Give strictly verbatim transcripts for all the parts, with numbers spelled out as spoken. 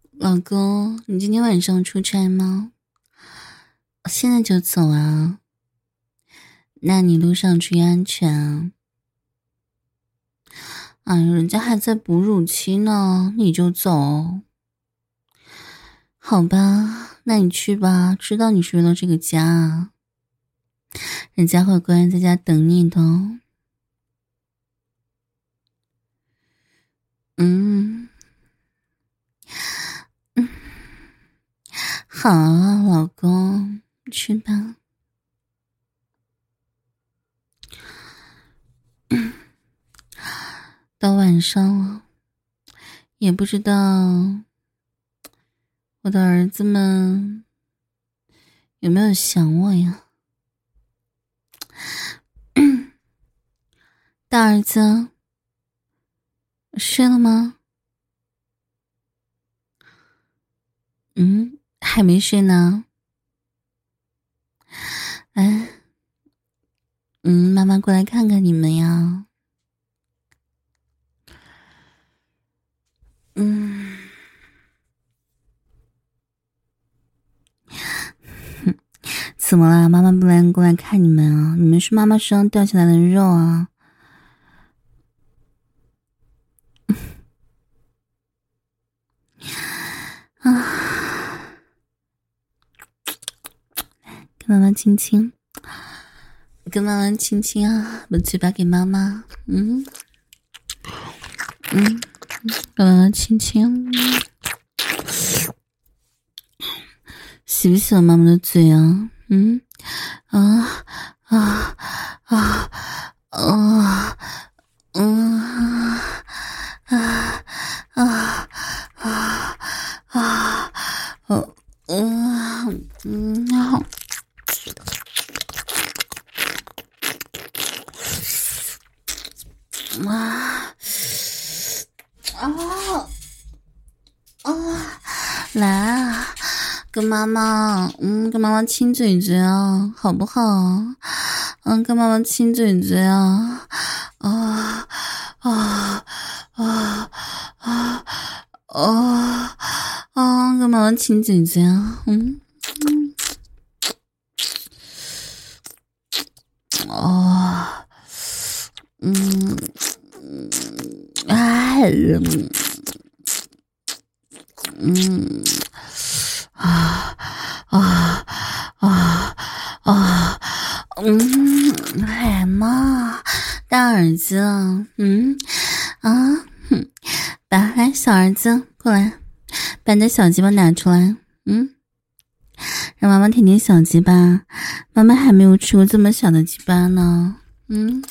老公，你今天晚上出差吗？现在就走啊？那你路上注意安全啊！哎，人家还在哺乳期呢，你就走？好吧，那你去吧，知道你是为了这个家啊，人家会乖在家等你的。嗯嗯，好啊，老公，去吧。到晚上了，也不知道我的儿子们有没有想我呀？大儿子，睡了吗？嗯，还没睡呢。哎，嗯，妈妈过来看看你们呀。嗯，怎么啦？妈妈不来过来看你们啊？你们是妈妈身上掉下来的肉啊。啊，跟妈妈亲亲，跟妈妈亲亲啊，把嘴巴给妈妈。嗯嗯，跟妈妈亲亲。喜不喜欢妈妈的嘴啊？嗯啊啊啊啊嗯啊啊啊啊啊哦嗯嗯好啊啊啊来啊！跟妈妈，嗯，跟妈妈亲嘴嘴啊，好不好？嗯，跟妈妈亲嘴嘴啊，啊啊啊啊啊啊！跟妈妈亲嘴嘴啊，嗯嗯，哦，嗯嗯，哎，嗯啊啊啊啊！嗯，哎妈，大儿子，嗯啊，哼，把来小儿子过来，把你的小鸡巴拿出来，嗯，让妈妈舔舔小鸡巴，妈妈还没有吃过这么小的鸡巴呢，嗯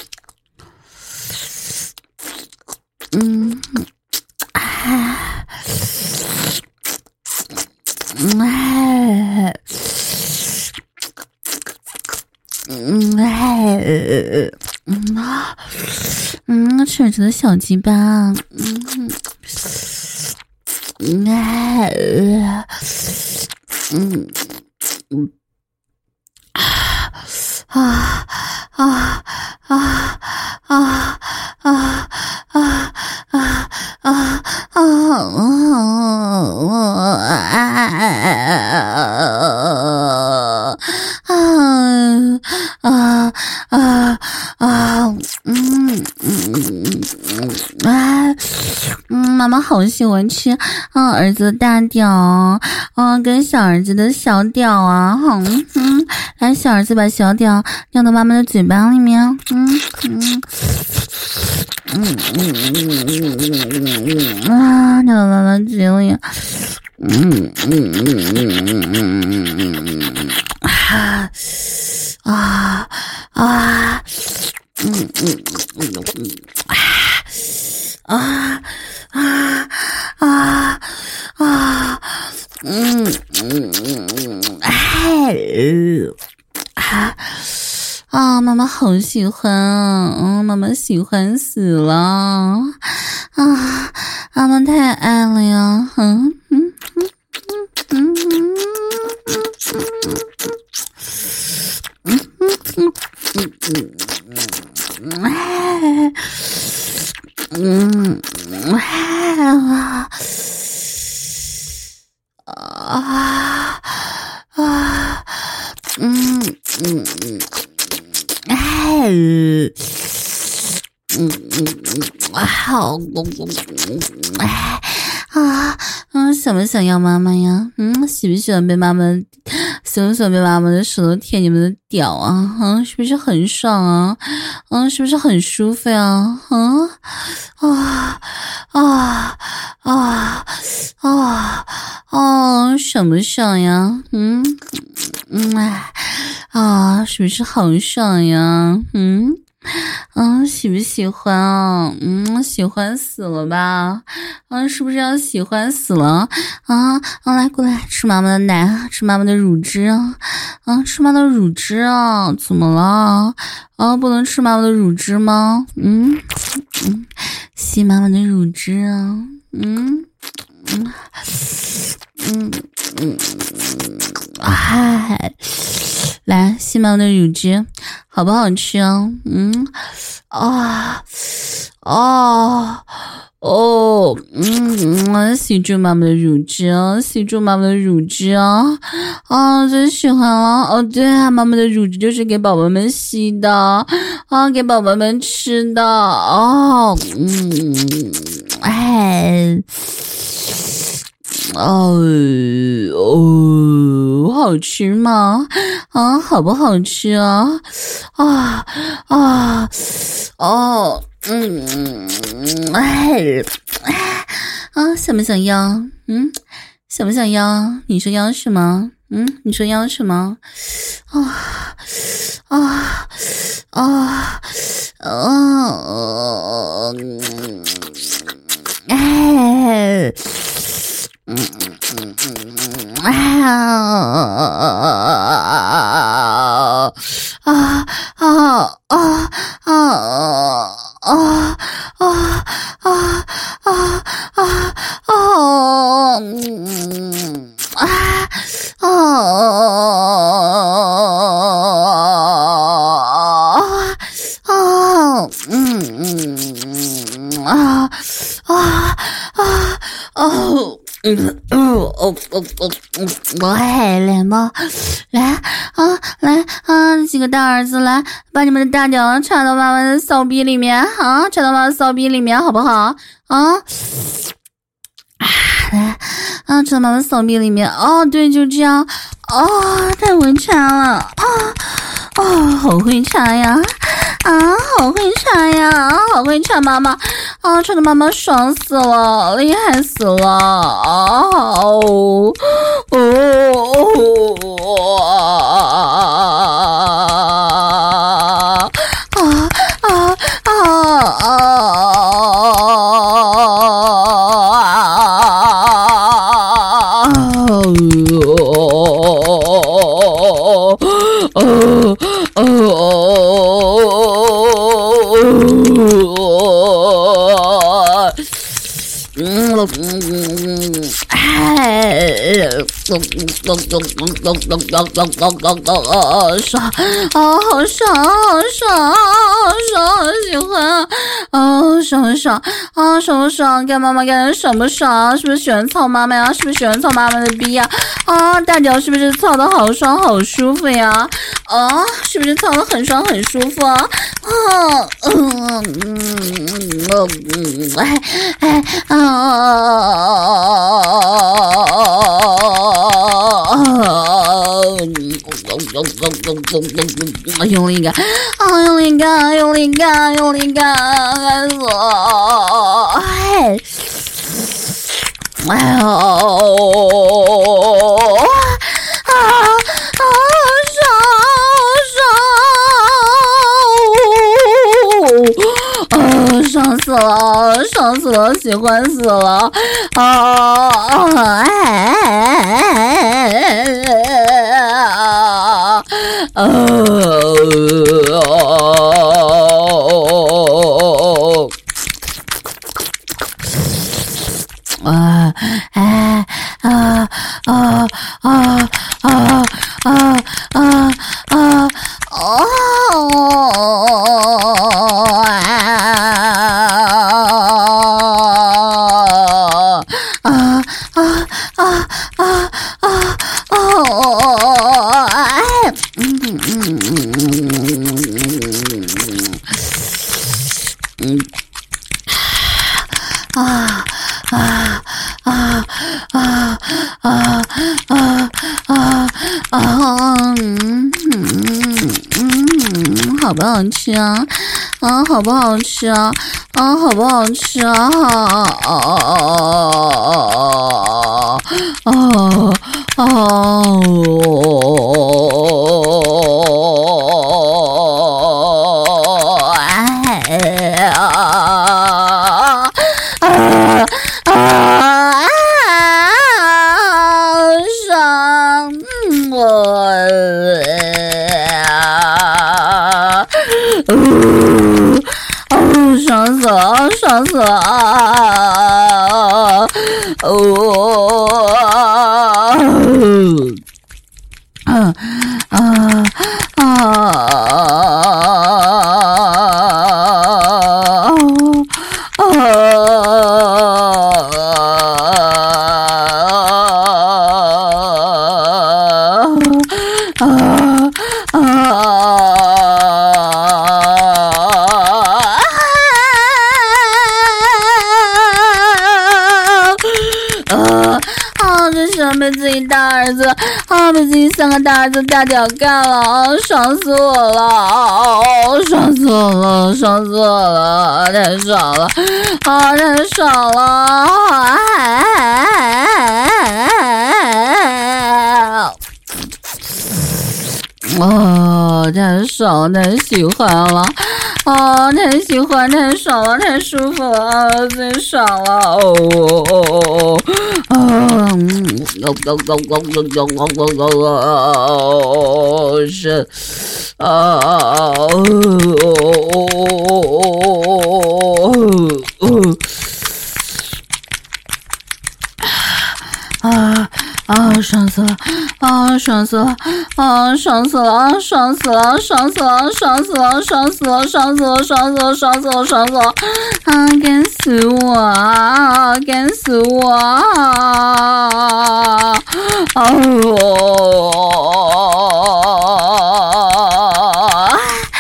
嗯，哎，哎。嗯哎嗯啊嗯，婶子的小鸡巴，嗯嗯哎嗯嗯啊啊啊啊啊啊啊啊啊啊啊啊啊嗯嗯嗯啊嗯，妈妈好喜欢吃啊儿子的大屌啊，跟小儿子的小屌啊，嗯嗯，来小儿子把小屌尿到妈妈的嘴巴里面，嗯嗯嗯嗯嗯啊，尿到妈妈嘴里，嗯嗯嗯嗯啊啊啊，嗯嗯嗯啊啊啊啊，嗯嗯嗯，哎，啊啊，妈妈好喜欢啊，嗯，妈妈喜欢死了啊，妈妈太爱了呀，嗯嗯嗯嗯嗯嗯嗯嗯嗯嗯，哎。嗯，啊， 哎啊，嗯，想不想要妈妈呀？嗯，喜不喜欢被妈妈，喜不喜欢被妈妈的手都舔你们的屌啊？嗯，是不是很爽啊？嗯，是不是很舒服呀？嗯，啊啊啊啊啊，想不想呀？嗯嗯哎啊，是不是好爽呀？嗯。嗯，喜不喜欢啊？嗯，喜欢死了吧？啊，是不是要喜欢死了？啊啊，来过来吃妈妈的奶，吃妈妈的乳汁啊！啊，吃妈妈的乳汁啊？怎么了？啊，不能吃妈妈的乳汁吗？嗯嗯，吸妈妈的乳汁啊！嗯嗯嗯嗯，嗨。来，吸妈妈的乳汁，好不好吃啊？嗯，啊，哦，哦，嗯，吸住妈妈的乳汁啊，吸住妈妈的乳汁啊，啊，最喜欢了。哦，对啊，妈妈的乳汁就是给宝宝们吸的，啊，给宝宝们吃的。哦，嗯，哎。哦哦，好吃吗？啊，好不好吃啊？啊啊哦，嗯，哎啊，想不想要？嗯，想不想要？你说要什么？嗯，你说要什么？啊啊啊啊！哎。嗯嗯嗯嗯啊啊啊啊啊啊啊啊啊啊啊！嗯啊啊啊嗯啊啊啊哦。嗯哦哦哦哦嗯，来来吧，来啊来啊，几个大儿子来，把你们的大脚插到妈妈的骚逼里面啊，插到妈妈的骚逼里面好不好啊？啊，来啊，插到妈妈的骚逼里面哦，对，就这样哦，太会插了啊哦，好会插呀！啊，好会插呀，好会插妈妈啊，插的妈妈爽死了，厉害死了啊！哦哦啊啊啊啊！嗯嗯哎，爽啊，好爽，好爽，好爽，好喜欢啊，爽不爽啊，爽不爽？干妈妈干的爽不爽？是不是喜欢操妈妈呀？是不是喜欢操妈妈的逼呀？啊，大脚是不是操的好爽好舒服呀？啊，是不是操的很爽很舒服啊？啊，嗯嗯嗯，哎哎啊啊！用力干啊！用力干！用力干！用力干！干死我！哎哎呦啊啊！爽爽！啊，爽死了，爽死了，喜欢死了！啊啊！哎啊！啊！哎啊啊啊啊啊啊啊！哦。 啊啊啊啊啊啊！嗯嗯嗯，好不好吃啊？啊，好不好吃啊？啊，好不好吃啊？啊啊啊啊啊！爽死了，爽死了！哦，啊啊被自己大儿子啊，被自己三个大儿子大屌干了啊，爽死我了啊，爽死我了，爽死我了，太爽了啊，太爽了啊！哦，太爽了，太喜欢了，哦，太喜欢，太爽了，太舒服了，最爽了，哦哦哦哦，嗯，高高高高高高高高高高，是，啊哦哦啊。啊，爽死了！啊，爽死了！啊，爽死了！爽死了！爽死了！爽死了！爽死了！爽死了！爽死了！爽死了！爽死了！啊，干死我啊！干死我啊！哦。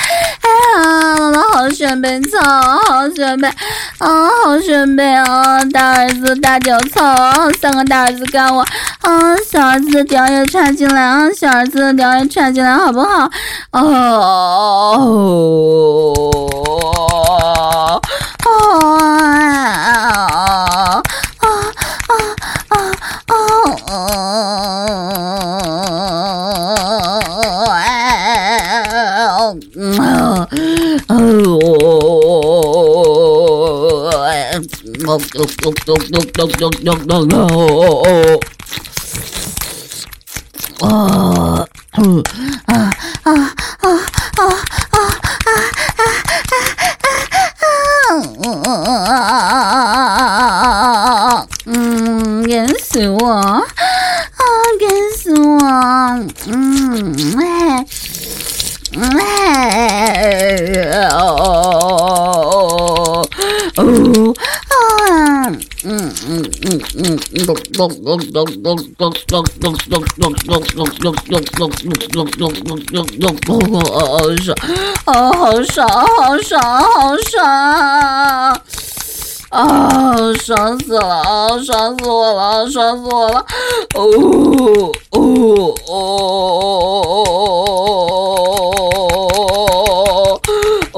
好选备操，好选备啊，好选备啊！大儿子大屌操啊，三个大儿子干我啊！小儿子的屌也插进来啊，小儿子的屌也插进来，好不好？哦哦啊啊啊啊啊！哦，哦，啊啊啊啊啊啊啊！嗯，干死我！啊，干死我！嗯，哎。哎哦哦啊嗯嗯嗯嗯咚咚咚咚咚咚咚咚咚咚咚咚咚咚咚咚咚咚哦爽哦好爽好爽好爽啊！爽死了！爽死我了！爽死我了！哦哦哦哦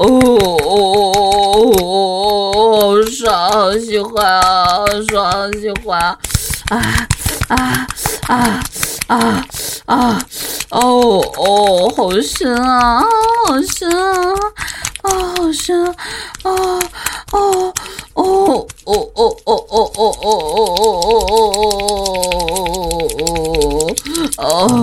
哦！爽，好喜欢啊！爽，好喜欢啊！啊啊啊啊！哦哦，好深啊！好深啊！啊，好深啊！哦哦哦哦哦哦哦哦哦哦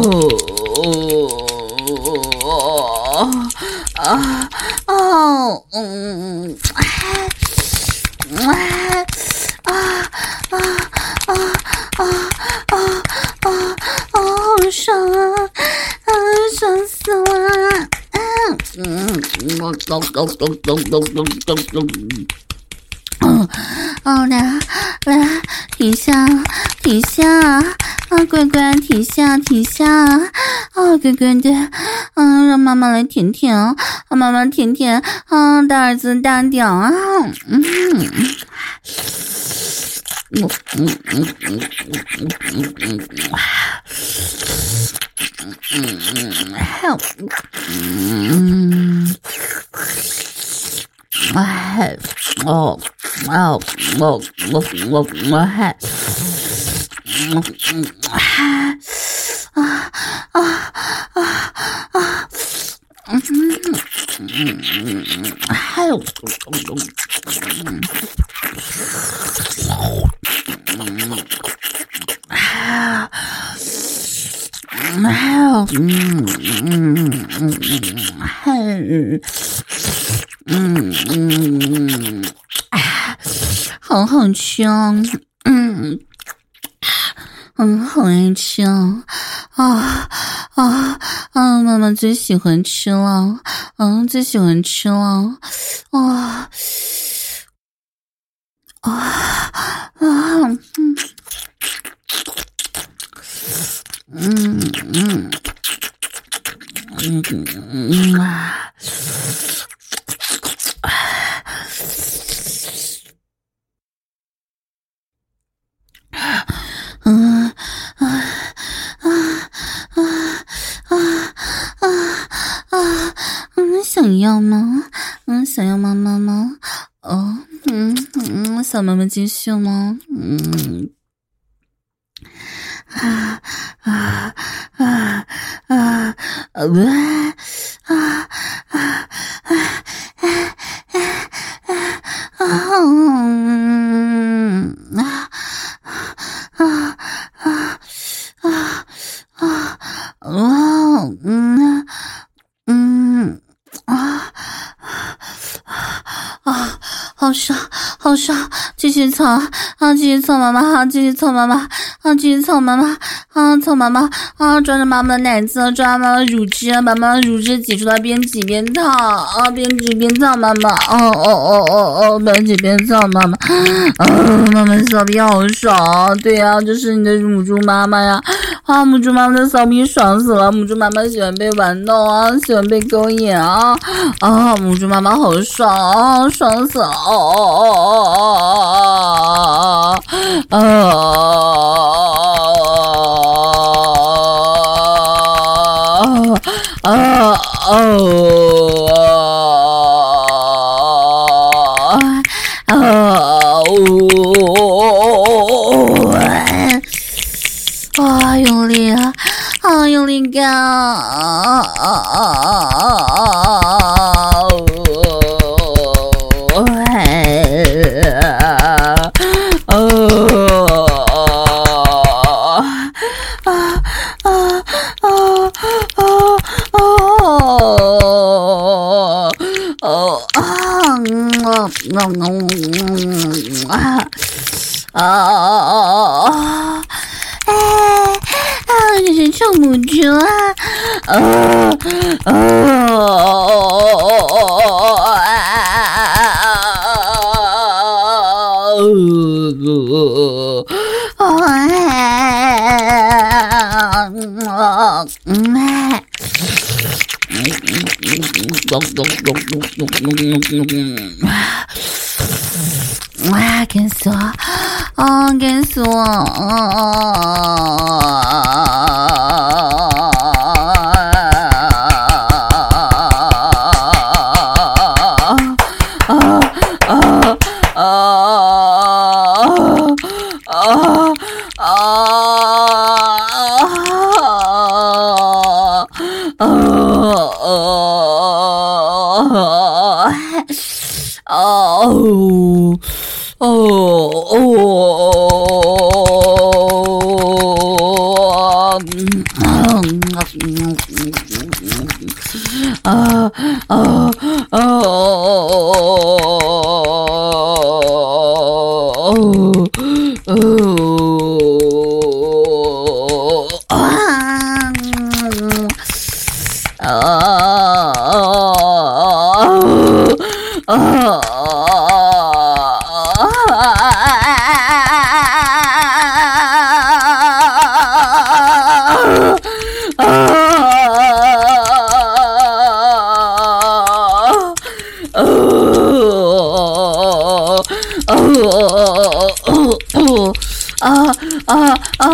哦啊哦嗯啊啊啊啊啊啊啊好爽啊！啊，爽死了！嗯嗯，咚咚咚咚咚咚咚咚。嗯，哦，来来，停下，停下，啊，乖乖，停下，停下，啊，乖乖的，嗯，让妈妈来舔舔啊，妈妈舔舔啊，大儿子大屌啊，嗯， 嗯嗯嗯嗯嗯嗯嗯，哎，哦哦我我我我还，嗯嗯啊啊啊啊，嗯嗯嗯，还有，嗯。啊，还有，嗯嗯嗯，还，嗯嗯，啊，好好吃哦，嗯，嗯，好爱吃哦，啊啊啊！妈妈最喜欢吃了，嗯，最喜欢吃了，哇啊啊嗯嗯嗯。嗯嗯啊，嗯啊啊啊啊啊啊！嗯，想要吗？嗯，想要妈妈吗？哦，嗯嗯，小妈妈继续吗？嗯啊啊啊啊啊！不啊啊啊啊啊！嗯啊啊啊啊啊！哇，嗯嗯啊啊，好爽，好爽！继续操啊，继续操妈妈，啊，继续操妈妈，啊，继续操妈妈，啊，操妈妈，啊，抓着妈妈的奶子，抓妈妈的乳汁，把妈妈乳汁挤出来，边挤边操，啊，边挤边操妈妈，哦哦哦哦哦，边挤边操妈妈，啊，妈妈骚逼好爽，对呀、啊，这是你的母猪妈妈呀，啊，母猪妈妈的骚逼爽死了，母猪妈妈喜欢被玩弄啊，喜欢被勾引啊，啊，母猪妈妈好爽啊，爽死了，哦哦哦哦哦哦哦哦哦啊，用力啊，啊，用力干啊啊啊啊！啊！哎啊！这是臭母猪啊！啊啊！哇！干死我！啊！干死我！哦哦哦！啊啊啊！哦哦！ 啊啊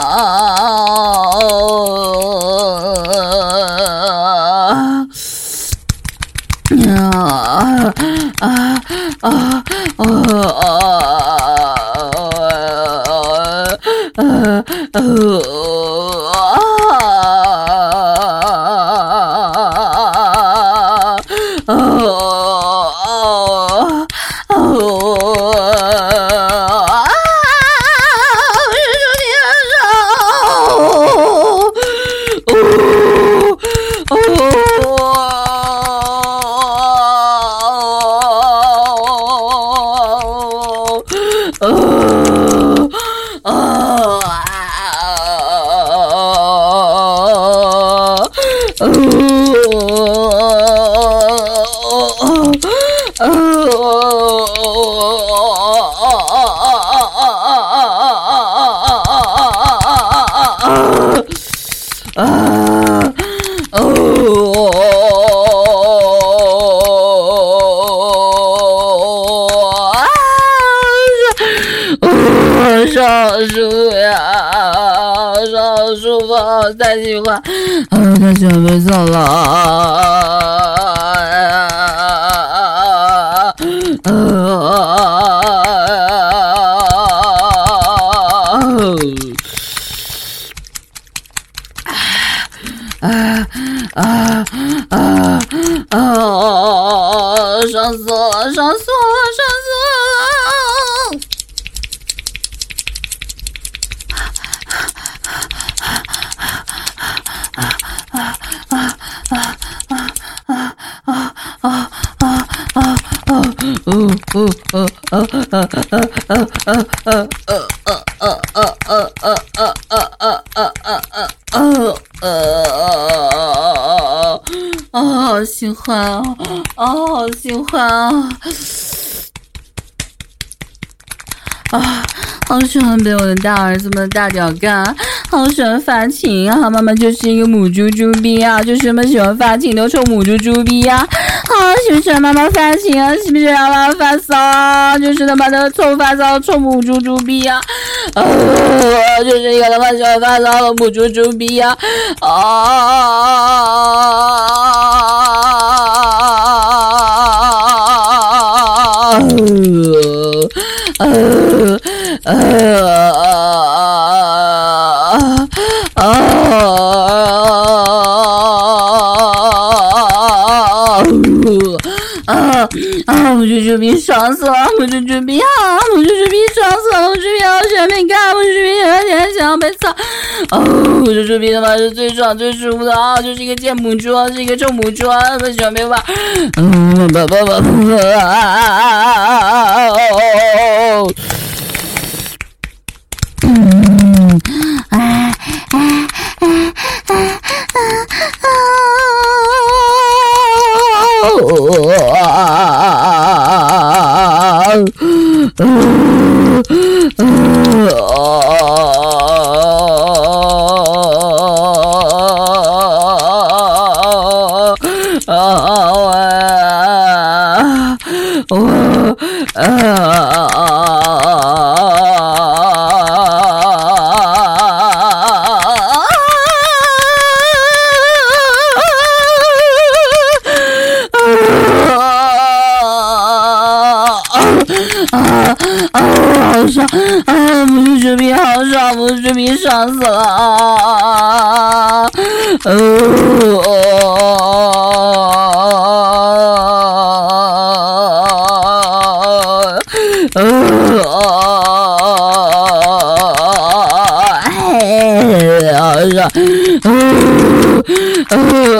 上树呀，上树吧，太喜欢，啊，太喜欢被操了，啊啊啊啊！伤死我了，伤死我了，伤死我了！啊，好喜欢啊！啊，好喜欢啊！啊，好喜欢被我的大儿子们大屌干，好喜欢发情啊！妈妈就是一个母猪猪逼啊，就是这么喜欢发情的臭母猪猪逼啊！啊，喜不喜欢妈妈发情啊？喜不喜欢妈妈发骚啊？就是他妈的臭发骚臭母猪猪逼啊！啊，就是一个他妈喜欢发骚的母猪猪逼啊！啊！呃呃啊啊啊！母猪猪逼爽死了！母猪猪逼啊！母猪猪逼爽死了！母猪猪逼好喜欢被干！母猪猪逼有点想要被操！哦，母猪猪逼他妈是最爽最舒服的啊！就是一个贱母猪，是一个臭母猪，他妈喜欢被玩！嗯，爸爸爸爸啊！哦。嗯，哎哎哎哎哎好爽啊！母猪猪逼好爽，母猪猪逼爽死了啊！哦哦哎，好爽！哦哦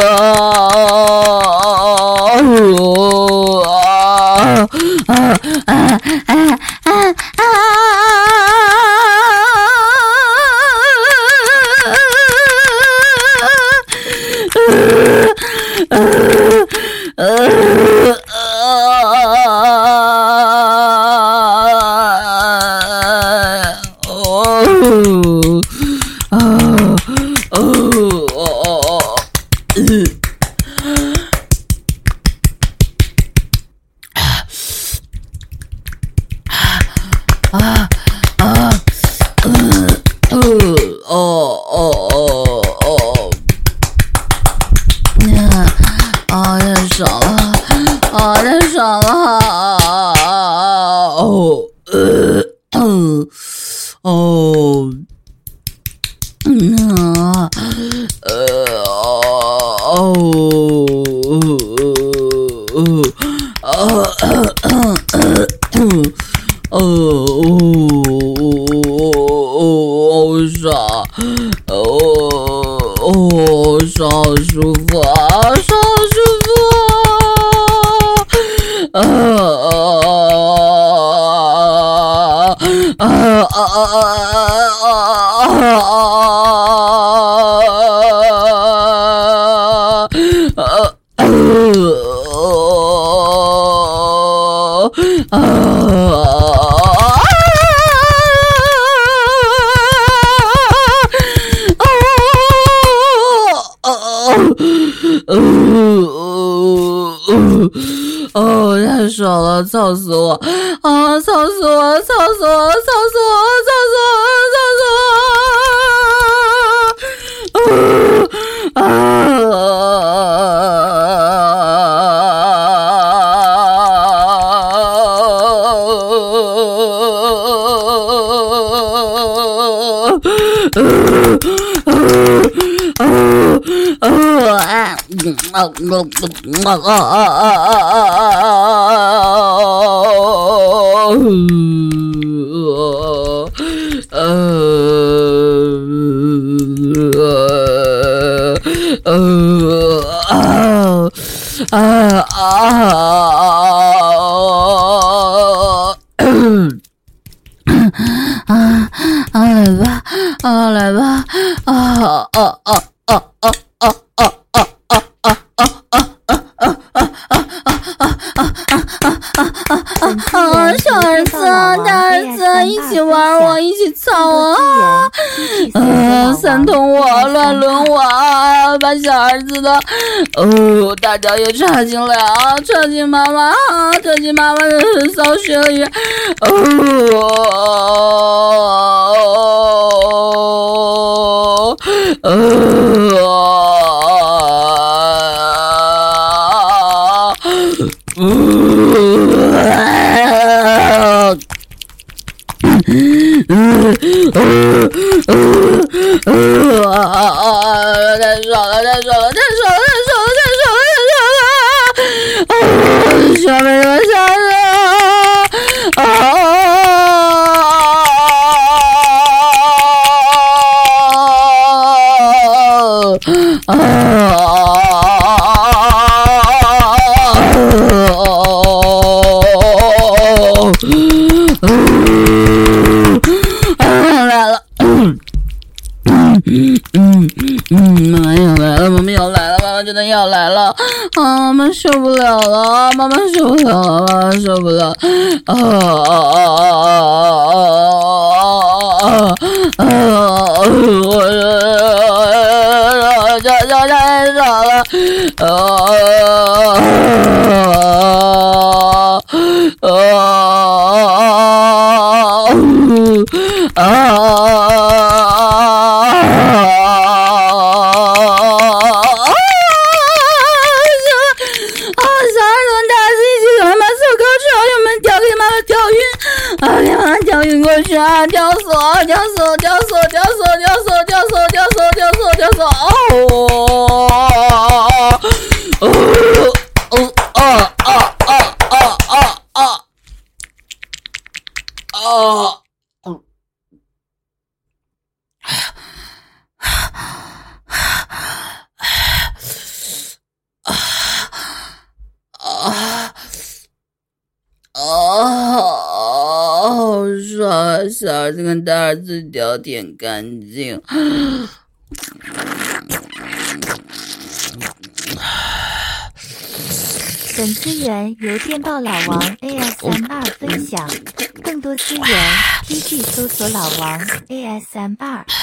啊啊啊啊啊！啊啊！ 哦哦，好舒服啊，好舒服啊！啊啊啊啊啊！哦，太爽了，操死我！啊，操死我！操死我！操死我！操死我！操死我！啊来吧，啊，来吧，啊啊啊啊啊啊啊啊啊啊啊啊！小儿子，大儿子，一起玩我，一起操我啊！嗯，三捅我，乱伦我，把小儿子的哦大脚也插进来啊，插进妈妈啊，插进妈妈的骚穴里哦哦。太爽了，太爽了，太爽了，太爽了，太爽了，太爽了！啊，下面怎么下去啊？啊啊！妈妈要来了，妈妈要来了，妈妈真的要来了啊！妈妈受不了了，妈妈受不了了，妈妈受不了啊啊啊啊！我这这太爽了啊啊啊！吊晕过去啊！吊死我！吊死我！吊死我！吊死我！吊死我！吊死我！吊死我！吊死我！吊死我！哦哦哦啊啊啊啊啊啊！哦，爽！小儿子跟大儿子屌舔干净。 本资源由电报老王 A S M R 分享，更多资源 P G 搜索老王 A S M R。